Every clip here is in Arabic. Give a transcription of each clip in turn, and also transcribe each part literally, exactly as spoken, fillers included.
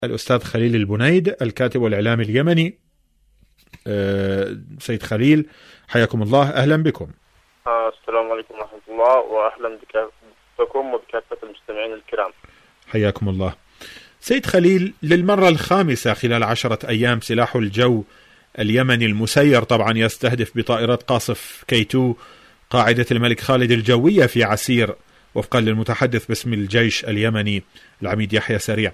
الأستاذ خليل البنيد الكاتب والإعلامي اليمني. سيد خليل حياكم الله، أهلا بكم. السلام عليكم ورحمة الله، وأهلا بكم وبكافة المستمعين الكرام. حياكم الله. سيد خليل، للمرة الخامسة خلال عشرة أيام سلاح الجو اليمني المسير طبعا يستهدف بطائرات قاصف كي تو قاعدة الملك خالد الجوية في عسير وفقا للمتحدث باسم الجيش اليمني العميد يحيى سريع.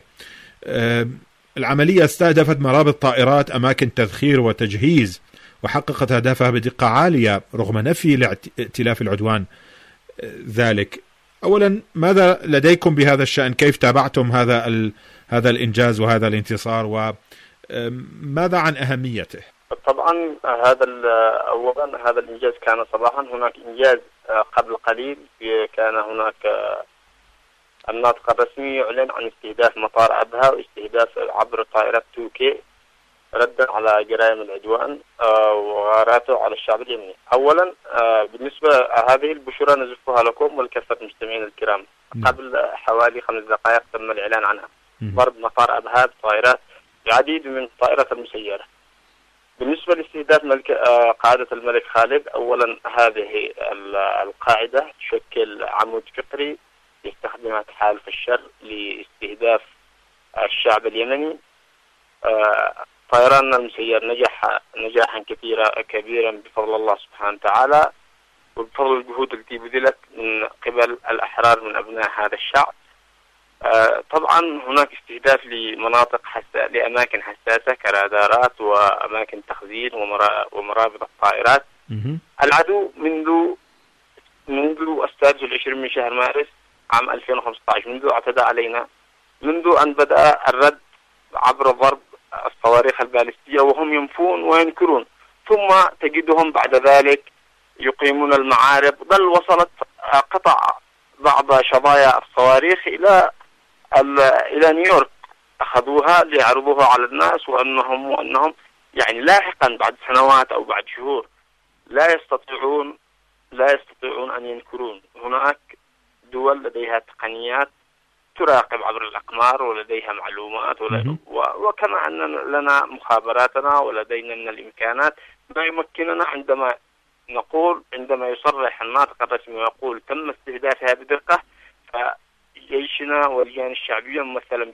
العملية استهدفت مرابط طائرات، أماكن تذخير وتجهيز، وحققت أهدافها بدقة عالية رغم نفي ائتلاف العدوان ذلك. أولا، ماذا لديكم بهذا الشأن؟ كيف تابعتم هذا ال... هذا الإنجاز وهذا الانتصار، وماذا عن أهميته؟ طبعا هذا أولا هذا الإنجاز كان صباحا. هناك إنجاز قبل قليل، كان هناك الناطق الرسمي يعلن عن استهداف مطار أبها واستهداف عبر طائرة توكي ردا على جرائم العدوان وغاراته على الشعب اليمني. أولا بالنسبة هذه البشرى نزفها لكم ولكافة المستمعين الكرام. قبل حوالي خمس دقائق تم الإعلان عنها، ضرب مطار أبها بطائرات بعديد من الطائرات المسيرة. بالنسبة لاستهداف ملك قاعدة الملك خالد، أولا هذه القاعدة تشكل عمود فقري يستخدمها تحالف الشر لاستهداف الشعب اليمني. طيراننا المسير نجح نجاحا كثيرا كبيرا بفضل الله سبحانه وتعالى، وبفضل الجهود التي بذلت من قبل الأحرار من أبناء هذا الشعب. طبعا هناك استهداف لمناطق حساسة، لأماكن حساسة كرادارات وأماكن تخزين ومرابط الطائرات. العدو منذ منذ السادس والعشرين من شهر مارس عام ألفين وخمسة عشر، منذ اعتدى علينا، منذ أن بدأ الرد عبر ضرب الصواريخ البالستية، وهم ينفون وينكرون، ثم تجدهم بعد ذلك يقيمون المعارض، بل وصلت قطع بعض شظايا الصواريخ إلى إلى نيويورك، أخذوها ليعرضوها على الناس، وأنهم وأنهم يعني لاحقا بعد سنوات أو بعد شهور لا يستطيعون لا يستطيعون أن ينكرون. هناك دول لديها تقنيات تراقب عبر الأقمار ولديها معلومات، وكما أن لنا مخابراتنا ولدينا من الإمكانات ما يمكننا عندما نقول عندما يصرح الناطق الرسمي ويقول تم استهدافها بدقة، فجيشنا واللجان الشعبية ممثلا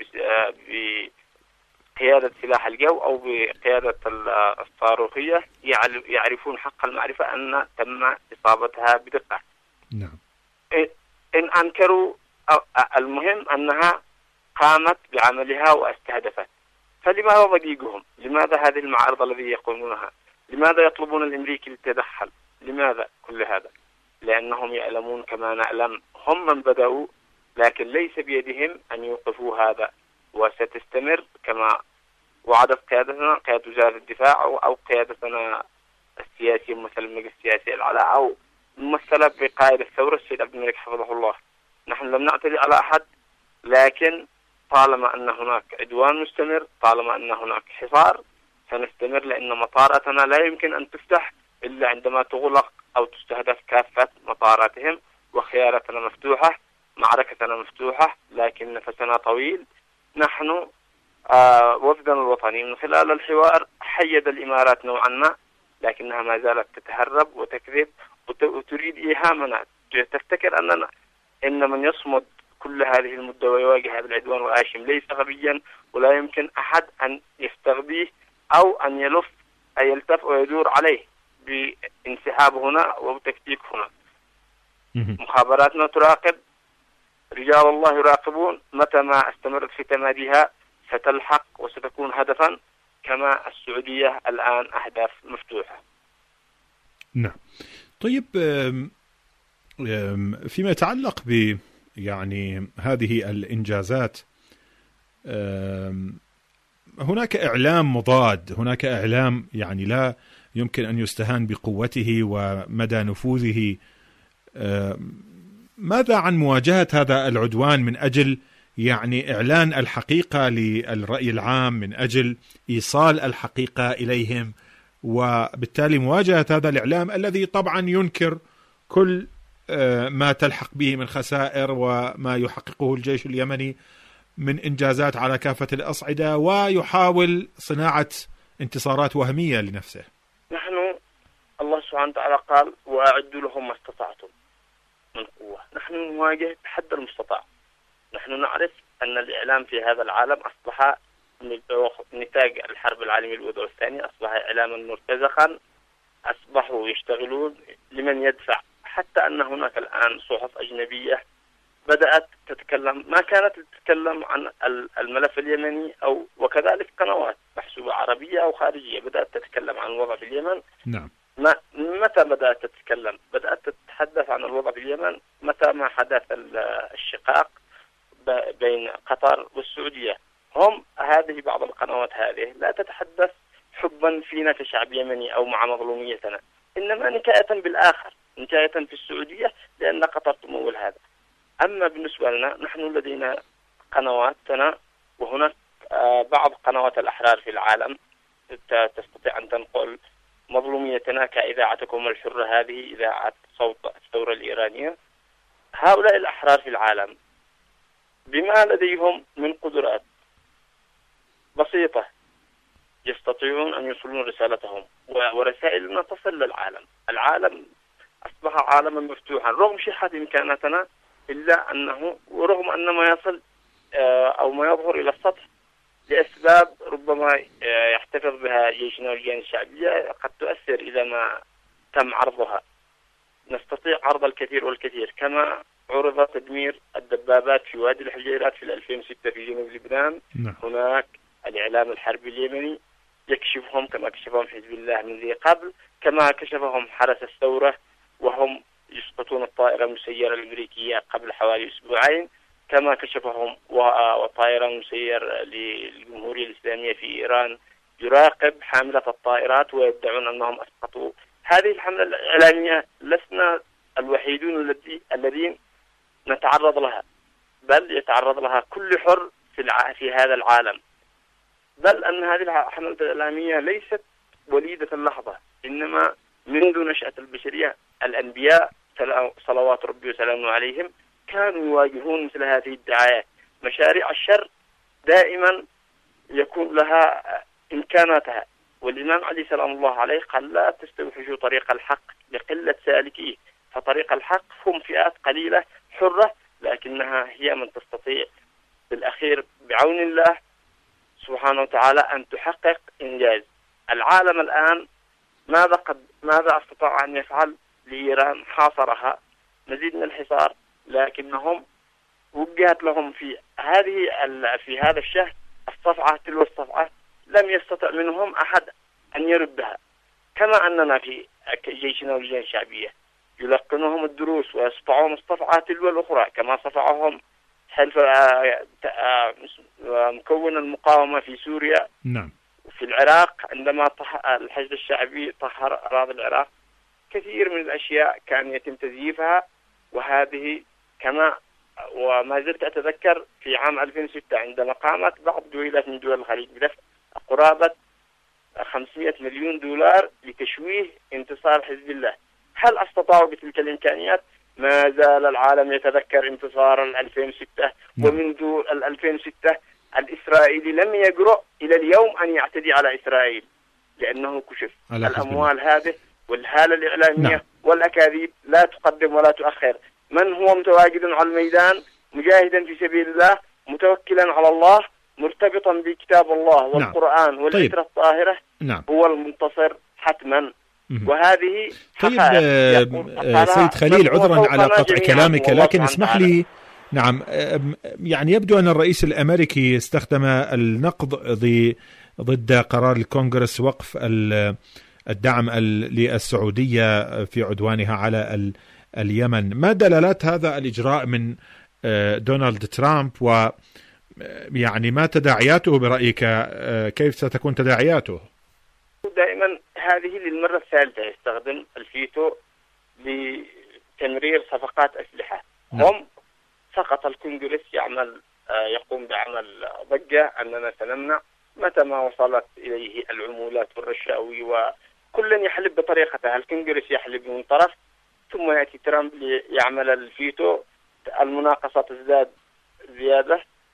بقيادة سلاح الجو أو بقيادة الصاروخية يعرفون حق المعرفة أن تم إصابتها بدقة. نعم. إن أنكروا، المهم أنها قامت بعملها واستهدفت. فلماذا ضجيجهم؟ لماذا هذه المعارض الذي يقومونها؟ لماذا يطلبون الأمريكي للتدخل؟ لماذا كل هذا؟ لأنهم يعلمون كما نعلم هم من بدأوا، لكن ليس بيدهم أن يوقفوا هذا، وستستمر كما وعدت قيادتنا، قيادة وزارة الدفاع أو قيادتنا السياسية ممثلة المجلس السياسي الأعلى أو ممثلة بقائد الثورة السيد عبد الملك حفظه الله. نحن لم نعتدي على أحد، لكن طالما أن هناك عدوان مستمر، طالما أن هناك حصار، سنستمر، لأن مطاراتنا لا يمكن أن تفتح إلا عندما تغلق أو تستهدف كافة مطاراتهم، وخياراتنا مفتوحة، معركتنا مفتوحة، لكن نفسنا طويل. نحن آه وفدنا الوطني من خلال الحوار حيد الإمارات نوعا ما، لكنها ما زالت تتهرب وتكذب وتريد إيهامنا، تفتكر أننا إن من يصمد كل هذه المدة ويواجه هذا العدوان والآشم ليس غبيا، ولا يمكن أحد أن يستغبيه أو أن يلف أي يلتف ويدور عليه بانسحاب هنا وتكتيك هنا. مخابراتنا تراقب، رجال الله يراقبون، متى ما استمرت في تماديها ستلحق وستكون هدفا، كما السعودية الآن أهداف مفتوحة. نعم. طيب، فيما يتعلق ب يعني هذه الإنجازات، هناك إعلام مضاد، هناك إعلام يعني لا يمكن أن يستهان بقوته ومدى نفوذه. ماذا عن مواجهة هذا العدوان من أجل يعني إعلان الحقيقة للرأي العام، من أجل إيصال الحقيقة إليهم، وبالتالي مواجهة هذا الإعلام الذي طبعا ينكر كل ما تلحق به من خسائر وما يحققه الجيش اليمني من إنجازات على كافة الأصعدة، ويحاول صناعة انتصارات وهمية لنفسه. نحن الله سبحانه وتعالى قال وأعدوا لهم ما استطعتم من قوة. نحن نواجه بحد المستطاع. نحن نعرف أن الإعلام في هذا العالم أصبح نتاج الحرب العالمية الأولى والثانية، أصبح إعلاما مرتزقا، أصبحوا يشتغلون لمن يدفع. حتى أن هناك الآن صحف أجنبية بدأت تتكلم، ما كانت تتكلم عن الملف اليمني، أو وكذلك قنوات محسوبة عربية أو خارجية بدأت تتكلم عن الوضع في اليمن. نعم. ما متى بدأت تتكلم؟ بدأت تتحدث عن الوضع في اليمن متى ما حدث الشقاق بين قطر والسعودية. هم هذه بعض القنوات هذه لا تتحدث حبا فينا كشعب يمني أو مع مظلوميتنا، إنما نكاية بالآخر، نكاية في السعودية لأن قطر تمول هذا. أما بالنسبة لنا نحن لدينا قنواتنا، وهناك بعض قنوات الأحرار في العالم تستطيع أن تنقل مظلوميتنا كإذاعتكم الحرة، هذه إذاعة صوت الثورة الإيرانية. هؤلاء الأحرار في العالم بما لديهم من قدرات بسيطة يستطيعون أن يوصلون رسالتهم، ورسائلنا تصل للعالم. العالم أصبح عالما مفتوحا رغم شحة إمكاناتنا، إلا أنه ورغم أن ما يصل أو ما يظهر إلى السطح لأسباب ربما يحتفظ بها جيشنا واللجان الشعبية قد تؤثر إذا ما تم عرضها. نستطيع عرض الكثير والكثير، كما عرض تدمير الدبابات في وادي الحجيرات في ألفين وستة في جنوب لبنان. نعم. هناك الإعلام الحربي اليمني يكشفهم كما كشفهم حزب الله من ذي قبل، كما كشفهم حرس الثورة وهم يسقطون الطائرة المسيرة الأمريكية قبل حوالي أسبوعين، كما كشفهم وطائرة مسير للجمهورية الإسلامية في إيران يراقب حاملة الطائرات ويدعون أنهم أسقطوا. هذه الحملة الإعلامية لسنا الوحيدون الذي الذين نتعرض لها، بل يتعرض لها كل حر في الع... في هذا العالم. بل أن هذه الحملة الإعلامية ليست وليدة اللحظة، إنما منذ نشأة البشرية الأنبياء صلوات ربي وسلامه عليهم كانوا يواجهون مثل هذه الدعايات. مشاريع الشر دائما يكون لها إمكاناتها، والإمام علي سلام الله عليه قال لا تستوحشوا طريق الحق لقلة سالكيه، فطريق الحق هم فئات قليلة حرة، لكنها هي من تستطيع بالأخير بعون الله سبحانه وتعالى أن تحقق إنجاز. العالم الآن ماذا قد ماذا استطاع أن يفعل لإيران؟ حاصرها مزيد من الحصار، لكنهم وجهت لهم في هذه في هذا الشهر الصفعة تلو الصفعة، لم يستطع منهم أحد أن يردها. كما أننا في جيشنا واللجان الشعبية يلقنهم الدروس ويصفعون الصفعة تلو الأخرى، كما صفعهم حلف مكون المقاومة في سوريا. نعم. في العراق عندما الحشد الشعبي طهر أراضي العراق، كثير من الأشياء كان يتم تزييفها. وهذه كما وما زلت أتذكر في عام ألفين وستة عندما قامت بعض دولات من دول الخليج بدفع قرابة خمسمائة مليون دولار لتشويه انتصار حزب الله. هل استطاعوا بتلك الإمكانيات؟ ما زال العالم يتذكر انتصار ألفين وستة، ومنذ ألفين وستة الإسرائيلي لم يجرؤ إلى اليوم أن يعتدي على إسرائيل لأنه كشف. الأموال هذه والهالة الإعلامية نعم. والأكاذيب لا تقدم ولا تؤخر. من هو متواجد على الميدان مجاهدا في سبيل الله متوكلا على الله مرتبطا بكتاب الله والقرآن نعم. والفكرة طيب. الطاهرة نعم. هو المنتصر حتما. وهذه طيب سيد خليل، عذرا على قطع كلامك، لكن اسمح لي. نعم، يعني يبدو أن الرئيس الأمريكي استخدم النقد ضد قرار الكونغرس وقف الدعم للسعودية في عدوانها على اليمن. ما دلالات هذا الإجراء من دونالد ترامب، ويعني ما تداعياته برأيك؟ كيف ستكون تداعياته؟ دائما هذه للمرة الثالثة يستخدم الفيتو لتمرير صفقات أسلحة. نعم. هم فقط الكونغرس يعمل يقوم بعمل ضجة أننا سنمنع متى ما وصلت إليه العمولات والرشاوي، وكل يحلب بطريقته. الكونغرس يحلب من طرف ثم يأتي ترامب ليعمل الفيتو، المناقصة تزداد زيادة،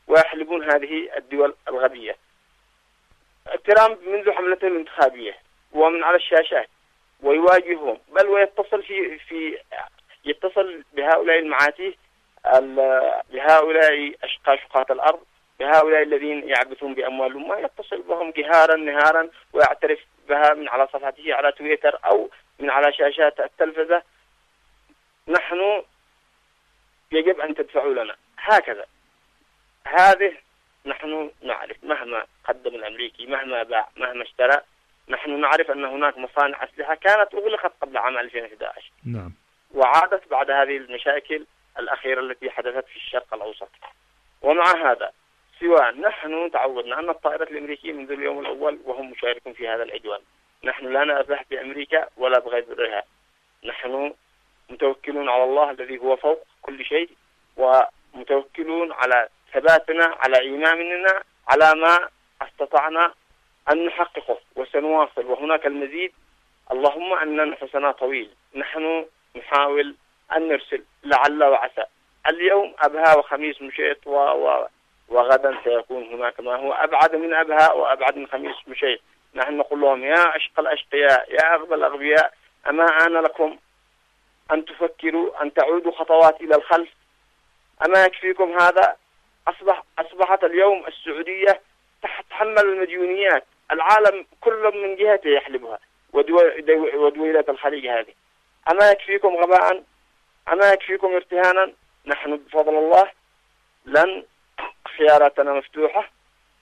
ويحلبون هذه الدول الغبية. ترامب منذ حملته الانتخابية ومن على الشاشات ويواجههم، بل ويتصل في في يتصل بهؤلاء المعاتيه، بهؤلاء أشقى شقاة الأرض، بهؤلاء الذين يعبثون بأموال الأمة، يتصل بهم جهارا نهارا ويعترف بها من على صفحته على تويتر أو من على شاشات التلفزة. نحن يجب أن تدفعوا لنا هكذا. هذه نحن نعرف مهما قدم الأمريكي، مهما باع، مهما اشترى، نحن نعرف أن هناك مصانع أسلحة كانت أغلقت قبل عام ألفين وأحد عشر. نعم. وعادت بعد هذه المشاكل الأخيرة التي حدثت في الشرق الأوسط. ومع هذا سواء نحن تعودنا أن الطائرات الأمريكية منذ اليوم الأول وهم مشاركون في هذا العدوان. نحن لا نربح بأمريكا ولا بغيرها، نحن متوكلون على الله الذي هو فوق كل شيء، ومتوكلون على ثباتنا، على إيماننا، على ما استطعنا أن نحققه وسنواصل، وهناك المزيد. اللهم أن نفسنا طويل، نحن نحاول أن نرسل لعل وعسى. اليوم أبها وخميس مشيط و... و... وغدا سيكون هناك ما هو أبعد من أبها وأبعد من خميس مشيط. نحن نقول لهم يا أشقى الأشقياء، يا أغبى الأغبياء، أما آن لكم أن تفكروا أن تعودوا خطوات إلى الخلف؟ أما يكفيكم هذا؟ أصبح أصبحت اليوم السعودية تتحمل المديونيات، العالم كل من جهته يحلبها، ودويلات الخليج هذه. أما يكفيكم غباء؟ أما يكفيكم ارتهانا؟ نحن بفضل الله لن خياراتنا مفتوحة،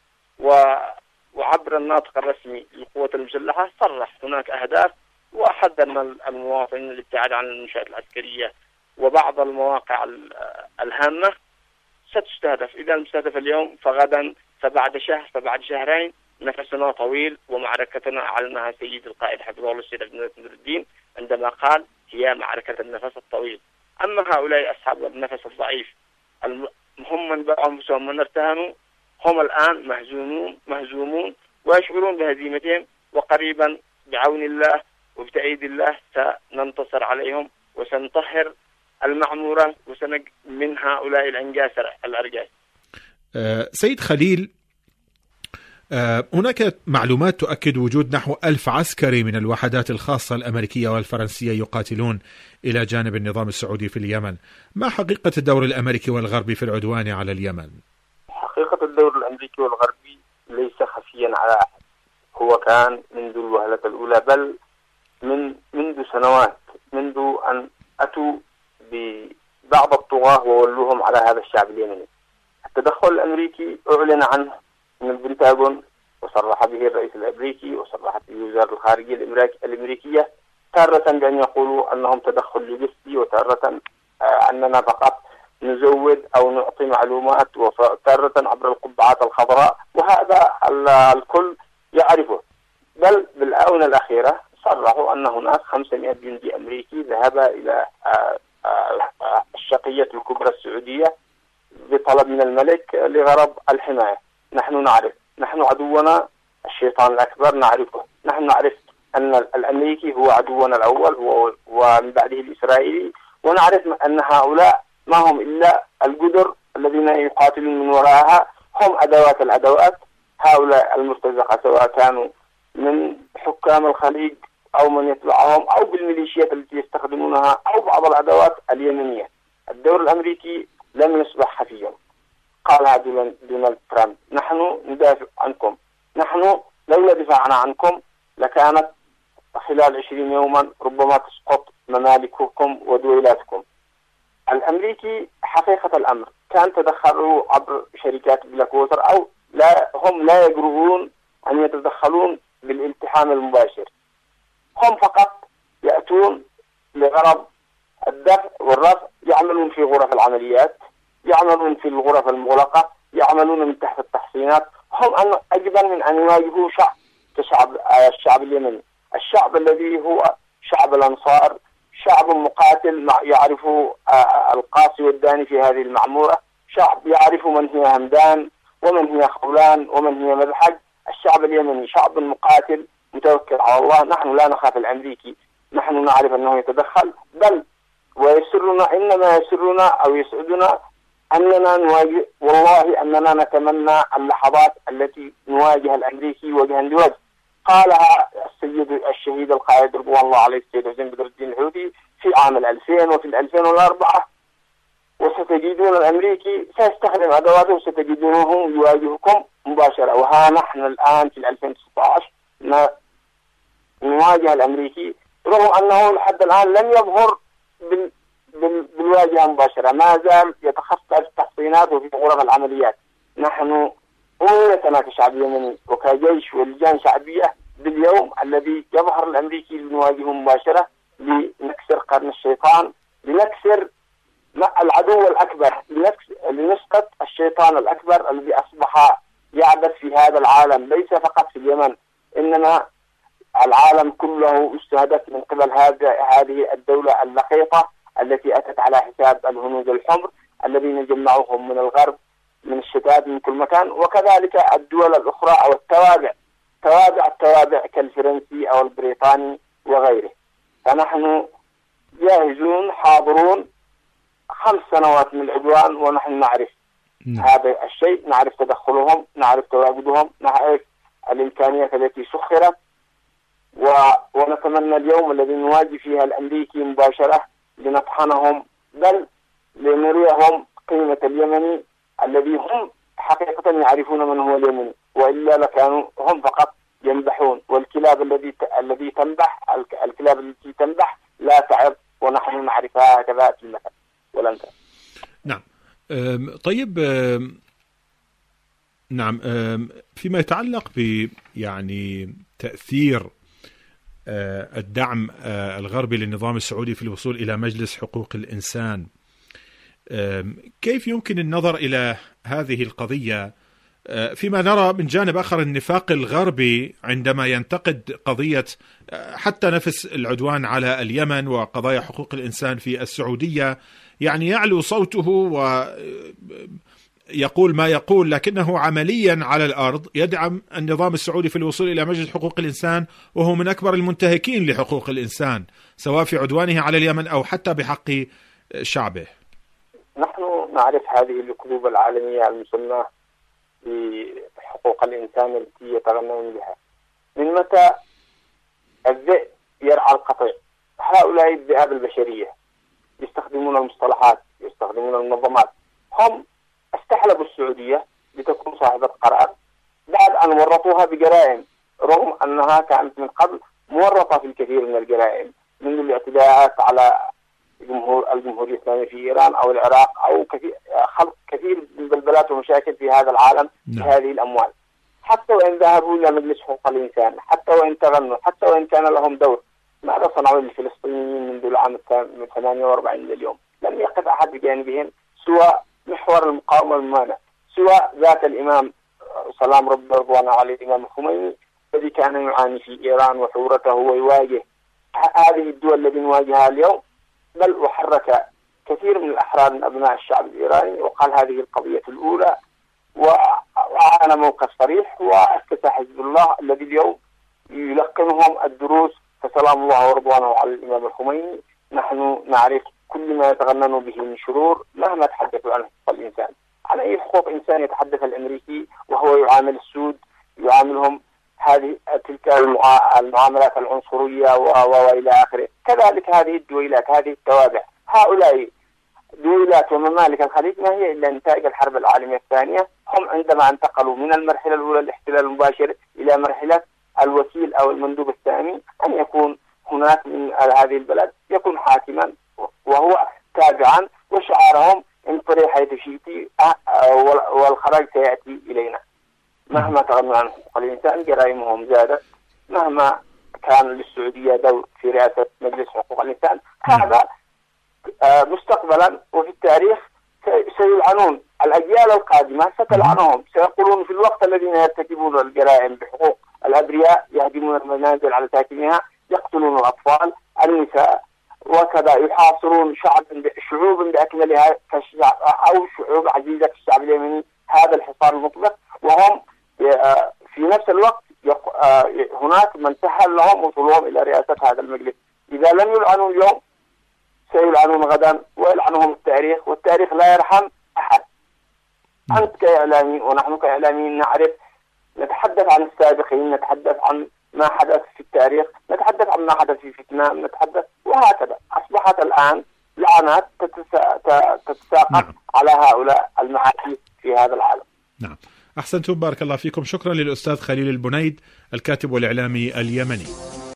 وعبر الناطق الرسمي للقوات المسلحة صرح هناك أهداف، وحذرنا المواطنين الابتعاد عن المنشآت العسكرية وبعض المواقع الهامة ستستهدف. إذا المستهدف اليوم فغدا فبعد شهر فبعد شهرين. نفسنا طويل، ومعركتنا أعلنها سيد القائد حفظه الله السيد عبد الناصر الدين عندما قال هي معركة النفس الطويل. أما هؤلاء أصحاب النفس الضعيف هم من باعوا أنفسهم من ارتهنوا، هم الآن مهزومون مهزومون ويشعرون بهزيمتهم، وقريبا بعون الله وبتأييد الله سننتصر عليهم وسنطهر المعمورة وسنج من هؤلاء العنجاسة الأرجاس. أه سيد خليل، أه هناك معلومات تؤكد وجود نحو ألف عسكري من الوحدات الخاصة الأمريكية والفرنسية يقاتلون إلى جانب النظام السعودي في اليمن. ما حقيقة الدور الأمريكي والغربي في العدوان على اليمن؟ حقيقة الدور الأمريكي والغربي ليس خفيا على أحد، هو كان منذ الوهلة الأولى، بل من منذ سنوات، منذ أن أتوا ببعض الطغاة وولوهم على هذا الشعب اليمني. التدخل الأمريكي أعلن عنه من البنتاغون، وصرح به الرئيس الأمريكي، وصرحت به وزارة الخارجية الأمريكية، تارة بأن يقولوا أنهم تدخل لوجستي، وتارة أننا فقط نزود أو نعطي معلومات، وتارة عبر القبعات الخضراء، وهذا الكل يعرفه. بل بالآونة الأخيرة صرحوا أن هناك خمسمائة جندي أمريكي ذهب إلى الشقية الكبرى السعودية بطلب من الملك لغرض الحماية. نحن نعرف، نحن عدونا الشيطان الأكبر نعرفه، نحن نعرف أن الأمريكي هو عدونا الأول ومن بعده الإسرائيلي، ونعرف أن هؤلاء ما هم إلا الجدر الذين يقاتلون من وراءها، هم أدوات الأدوات. هؤلاء المرتزقة سواء كانوا من حكام الخليج أو من يتبعهم أو بالميليشيات التي يستخدمونها أو بعض الأدوات اليمنية. الدور الأمريكي لم يصبح خفيا. قالها دونالد ترامب: نحن ندافع عنكم، نحن لولا دفاعنا عنكم لكانت خلال عشرين يوما ربما تسقط ممالككم ودولاتكم. الأمريكي حقيقة الأمر كان تدخلوا عبر شركات بلاك ووتر، أو لا، هم لا يجرؤون أن يتدخلون بالالتحام المباشر، هم فقط يأتون لغرض الدفع والرفع، يعملون في غرف العمليات، يعملون في الغرف المغلقة، يعملون من تحت التحصينات. هم أجبن من أن يواجهوا شعب كشعب الشعب اليمني، الشعب الذي هو شعب الأنصار، شعب مقاتل يعرف القاصي والداني في هذه المعمورة، شعب يعرف من هي همدان ومن هي خولان ومن هي مذحج. الشعب اليمني شعب مقاتل متوكل على الله. نحن لا نخاف الأمريكي، نحن نعرف أنه يتدخل، بل ويسرنا، إنما يسرنا أو يسعدنا أننا نواجه، والله أننا نتمنى اللحظات التي نواجه الأمريكي وجها لوجه. قالها السيد الشهيد القائد رضوان الله عليه السيد حسين بدر الدين الحوثي في عام الألفين وفي الألفين والأربعة، وستجدون الأمريكي سيستخدم أدواته وستجدونه يواجهكم مباشرة. وها نحن الآن في الألفين وتسعة عشر نواجه الأمريكي رغم أنه لحد الآن لم يظهر بال بالواجهة مباشرة، ما زال يتخطى التحصينات وفي غرف العمليات. نحن أمنيتنا كشعب يمني وكجيش ولجان شعبية باليوم الذي يظهر الأمريكي لنواجهه مباشرة لنكسر قرن الشيطان، لنكسر العدو الأكبر، لنسقط الشيطان الأكبر الذي أصبح يعبث في هذا العالم، ليس فقط في اليمن إنما العالم كله استهدف من قبل هذه الدولة اللقيطة التي أتت على حساب الهنود الحمر الذين جمعوهم من الغرب من الشتات من كل مكان، وكذلك الدول الأخرى أو التوابع توابع التوابع كالفرنسي أو البريطاني وغيره. فنحن جاهزون حاضرون خمس سنوات من العدوان ونحن نعرف م. هذا الشيء، نعرف تدخلهم، نعرف تواجدهم، نعرف الإمكانيات التي سخرت، و... ونتمنى اليوم الذي نواجه فيها الأمريكي مباشرة لنطحنهم، بل لنريهم قيمة اليمني الذي هم حقيقة يعرفون من هو اليمني، وإلا لكانوا هم فقط ينبحون. والكلاب الذي ت... الذي تنبح الكلاب التي تنبح لا تعب، ونحن نعرفها هكذا في المثل ولن تعب. نعم. طيب، نعم، فيما يتعلق ب يعني تأثير الدعم الغربي للنظام السعودي في الوصول إلى مجلس حقوق الإنسان، كيف يمكن النظر إلى هذه القضية فيما نرى من جانب آخر النفاق الغربي عندما ينتقد قضية حتى نفس العدوان على اليمن وقضايا حقوق الإنسان في السعودية، يعني يعلو صوته ويقول ما يقول، لكنه عمليا على الأرض يدعم النظام السعودي في الوصول إلى مجلس حقوق الإنسان، وهو من أكبر المنتهكين لحقوق الإنسان سواء في عدوانه على اليمن أو حتى بحق شعبه. نحن نعرف هذه القلوب العالمية المسمى بحقوق الإنسان التي يتغنون بها. من متى الذئب يرعى القطيع؟ هؤلاء الذئاب البشرية يستخدمون المصطلحات، يستخدمون المنظمات. هم استحلبوا السعودية لتكون صاحبة قرار بعد أن ورطوها بجرائم، رغم أنها كانت من قبل مورطة في الكثير من الجرائم، من الاعتداءات على جمهور الجمهورية الإسلامية في إيران أو العراق، أو كثير خلق كثير من بلبلات ومشاكل في هذا العالم بهذه الأموال. حتى وإن ذهبوا إلى مجلس حقوق الإنسان، حتى وإن تغنوا، حتى وإن كان لهم دور، ماذا صنعوا للفلسطينيين منذ العام ثمانية وأربعين لليوم؟ لم يقف أحد بجانبهم سوى محور المقاومة الممانع، سوى ذات الإمام سلام رب رضوانه عليه الإمام الخميني الذي كان يعاني في إيران وثورته ويواجه هذه الدول التي نواجهها اليوم، بل وحرك كثير من الأحرار من أبناء الشعب الإيراني وقال هذه القضية الأولى، وعلى موقف صريح. واستسى حزب الله الذي اليوم يلقنهم الدروس فسلام الله ورضوانه على الإمام الخميني. نحن نعرف كل ما يتغنن به من شرور مهما تحدثوا عن حقوق الإنسان. عن أي حقوق إنسان يتحدث الأمريكي وهو يعامل السود، يعاملهم هذه تلك المعاملات العنصرية وإلى آخره. كذلك هذه الدويلات، هذه التوابع، هؤلاء دويلات وممالك الخليج ما هي إلا نتائج الحرب العالمية الثانية. هم عندما انتقلوا من المرحلة الأولى الاحتلال المباشر إلى مرحلة الوكيل أو المندوب الثاني، أن يكون هناك من هذه البلد يكون حاكما وهو تابعا، وشعارهم انطري حيث شئتي والخراج سيأتي إلينا. مهما تغنوا عن حقوق الإنسان جرائمهم زادت، مهما كان للسعودية دور في رئاسة مجلس حقوق الإنسان. هذا مستقبلا وفي التاريخ سيلعنون، الأجيال القادمة ستلعنهم، سيقولون في الوقت الذين يرتكبون الجرائم بحقوق الأبرياء يهدمون المنازل على ساكنها، يقتلون الأطفال النساء، وكذا يحاصرون شعب شعوب بأكملها كالشعب أو شعوب عزيزة كالشعب اليمني، هذا الحصار المطلق. وهم في نفس الوقت هناك من سهل لهم وصولهم إلى رئاسة هذا المجلس. إذا لم يلعنوا اليوم سيلعنون غدا ويلعنهم التاريخ، والتاريخ لا يرحم أحد. كإعلامي ونحن كإعلاميين نعرف، نتحدث عن السابقين، نتحدث عن ما حدث في التاريخ، نتحدث عن ما حدث في فيتنام، نتحدث وهكذا. أصبحت الآن لعنات تتساقط نعم. على هؤلاء المعاكي في هذا العالم. نعم، أحسنتم، بارك الله فيكم. شكرا للأستاذ خليل البنيد الكاتب والإعلامي اليمني.